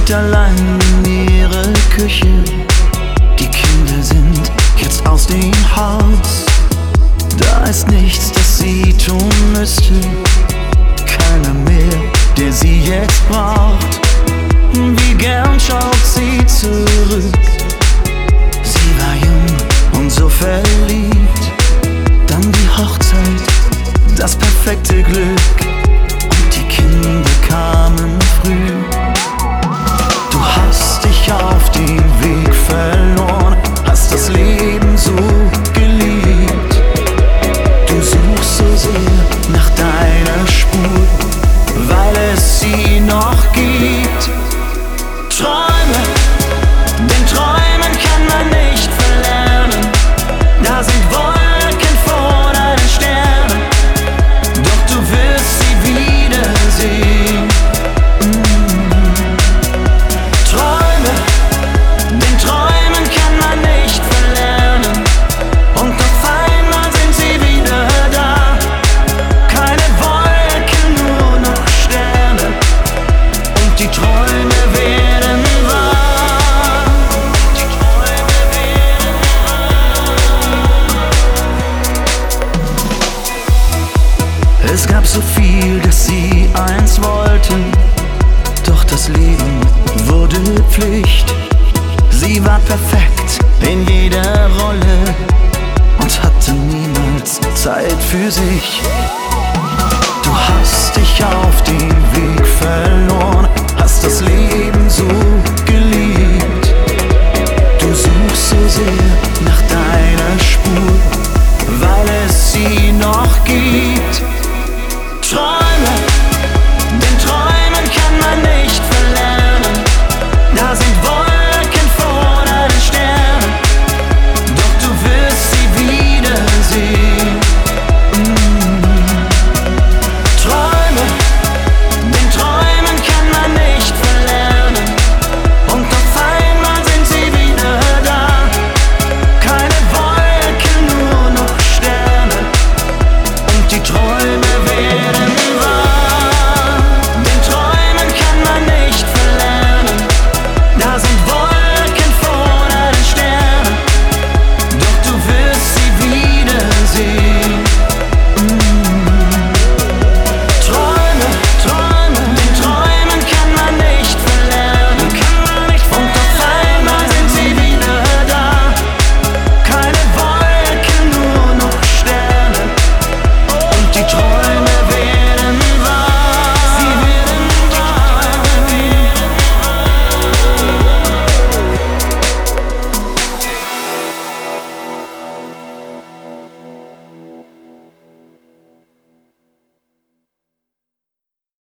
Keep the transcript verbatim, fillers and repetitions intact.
nicht allein in ihrer Küche. Die Kinder sind jetzt aus dem Haus. Da ist nichts, das sie tun müsste. Keiner mehr, der sie jetzt braucht. Wie gern schaut sie zurück. Sie war jung und so verliebt. Dann die Hochzeit, das perfekte Glück. Und die Kinder kamen früh. Du hast dich auf den Weg verloren, hast das Leben so geliebt. Du suchst so sehr nach deiner Spur, weil es sie noch gibt. Träume, denn Träumen kann man nicht verlernen. Da sind Wolken vor deinen Sternen, doch du wirst sie wiedersehen. Mm. Träume, denn Träumen kann man nicht verlernen. Und auf einmal sind sie wieder da. Keine Wolken, nur noch Sterne. Und die Träume werden wahr. Die Träume werden wahr. Es gab so viel, das sie einst wollten, doch das Leben wurde Pflicht. Sie war perfekt in jeder Rolle und hatte niemals Zeit für sich. Du hast dich auf den Weg